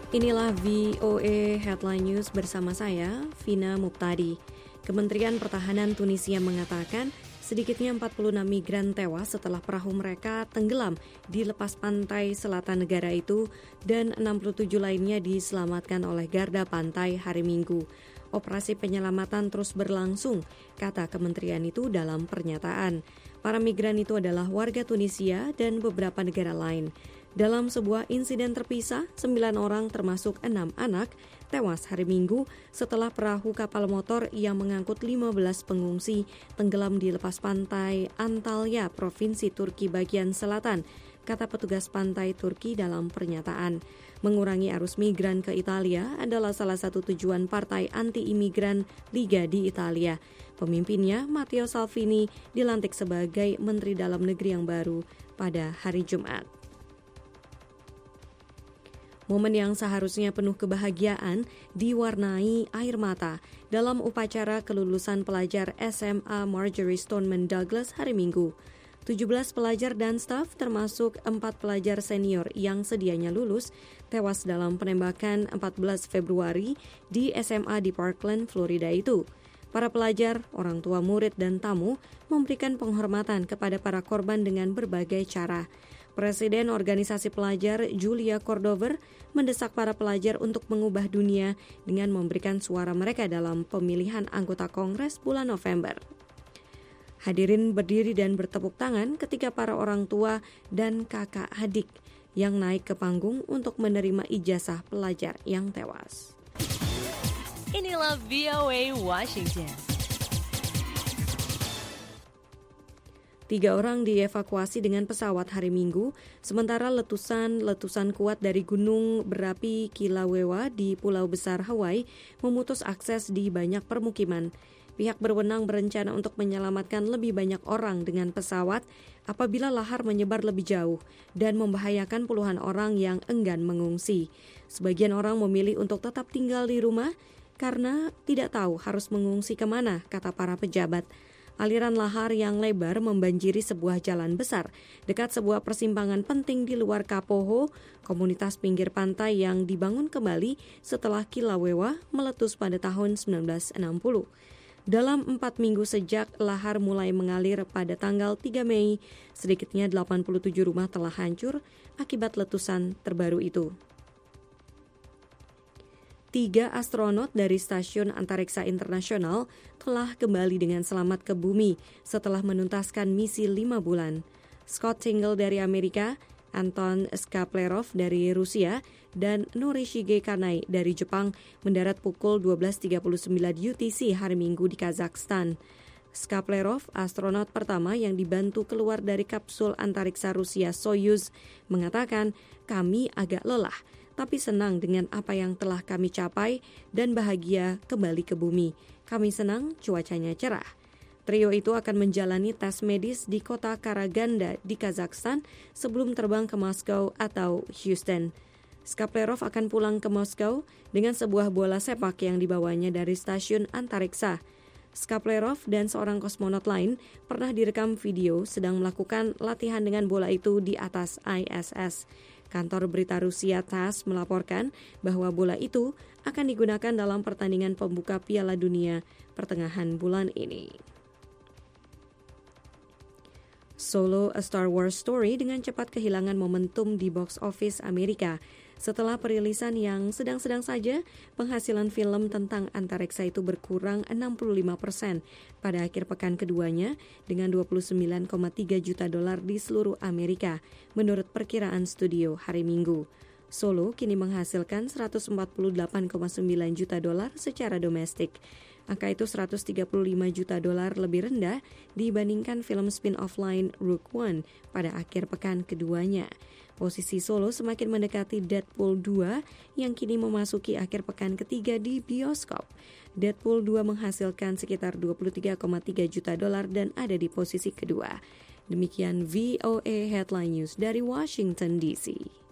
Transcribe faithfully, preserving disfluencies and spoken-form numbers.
Inilah V O A Headline News bersama saya, Vina Muptadi. Kementerian Pertahanan Tunisia mengatakan sedikitnya empat puluh enam migran tewas setelah perahu mereka tenggelam di lepas pantai selatan negara itu dan enam puluh tujuh lainnya diselamatkan oleh garda pantai hari Minggu. Operasi penyelamatan terus berlangsung, kata kementerian itu dalam pernyataan. Para migran itu adalah warga Tunisia dan beberapa negara lain. Dalam sebuah insiden terpisah, sembilan orang termasuk enam anak tewas hari Minggu setelah perahu kapal motor yang mengangkut lima belas pengungsi tenggelam di lepas pantai Antalya, Provinsi Turki bagian selatan, kata petugas pantai Turki dalam pernyataan. Mengurangi arus migran ke Italia adalah salah satu tujuan partai anti-imigran Liga di Italia. Pemimpinnya, Matteo Salvini, dilantik sebagai Menteri Dalam Negeri yang baru pada hari Jumat. Momen yang seharusnya penuh kebahagiaan diwarnai air mata dalam upacara kelulusan pelajar S M A Marjory Stoneman Douglas hari Minggu. tujuh belas pelajar dan staf termasuk empat pelajar senior yang sedianya lulus tewas dalam penembakan empat belas Februari di S M A di Parkland, Florida itu. Para pelajar, orang tua murid dan tamu memberikan penghormatan kepada para korban dengan berbagai cara. Presiden organisasi pelajar Julia Cordover mendesak para pelajar untuk mengubah dunia dengan memberikan suara mereka dalam pemilihan anggota Kongres bulan November. Hadirin berdiri dan bertepuk tangan ketika para orang tua dan kakak adik yang naik ke panggung untuk menerima ijazah pelajar yang tewas. Inilah V O A Washington. Tiga orang dievakuasi dengan pesawat hari Minggu, sementara letusan-letusan kuat dari gunung berapi Kilauea di Pulau Besar Hawaii memutus akses di banyak permukiman. Pihak berwenang berencana untuk menyelamatkan lebih banyak orang dengan pesawat apabila lahar menyebar lebih jauh dan membahayakan puluhan orang yang enggan mengungsi. Sebagian orang memilih untuk tetap tinggal di rumah karena tidak tahu harus mengungsi kemana, kata para pejabat. Aliran lahar yang lebar membanjiri sebuah jalan besar dekat sebuah persimpangan penting di luar Kapoho, komunitas pinggir pantai yang dibangun kembali setelah Kilauea meletus pada tahun sembilan belas enam puluh. Dalam empat minggu sejak lahar mulai mengalir pada tanggal tiga Mei, sedikitnya delapan puluh tujuh rumah telah hancur akibat letusan terbaru itu. Tiga astronot dari Stasiun Antariksa Internasional telah kembali dengan selamat ke bumi setelah menuntaskan misi lima bulan. Scott Tingle dari Amerika, Anton Skaplerov dari Rusia, dan Norishige Kanai dari Jepang mendarat pukul dua belas tiga puluh sembilan U T C hari Minggu di Kazakhstan. Skaplerov, astronot pertama yang dibantu keluar dari kapsul antariksa Rusia Soyuz, mengatakan, "Kami agak lelah, tapi senang dengan apa yang telah kami capai dan bahagia kembali ke bumi. Kami senang cuacanya cerah." Trio itu akan menjalani tes medis di kota Karaganda di Kazakhstan sebelum terbang ke Moskow atau Houston. Skaplerov akan pulang ke Moskow dengan sebuah bola sepak yang dibawanya dari stasiun antariksa. Skaplerov dan seorang kosmonot lain pernah direkam video sedang melakukan latihan dengan bola itu di atas I S S. Kantor berita Rusia T A S S melaporkan bahwa bola itu akan digunakan dalam pertandingan pembuka Piala Dunia pertengahan bulan ini. Solo: A Star Wars Story dengan cepat kehilangan momentum di box office Amerika. Setelah perilisan yang sedang-sedang saja, penghasilan film tentang antariksa itu berkurang enam puluh lima persen pada akhir pekan keduanya dengan dua puluh sembilan koma tiga juta dolar di seluruh Amerika, menurut perkiraan studio hari Minggu. Solo kini menghasilkan seratus empat puluh delapan koma sembilan juta dolar secara domestik. Angka itu seratus tiga puluh lima juta dolar lebih rendah dibandingkan film spin-off lain Rogue One pada akhir pekan keduanya. Posisi Solo semakin mendekati Deadpool dua yang kini memasuki akhir pekan ketiga di bioskop. Deadpool dua menghasilkan sekitar dua puluh tiga koma tiga juta dolar dan ada di posisi kedua. Demikian V O A Headline News dari Washington D C.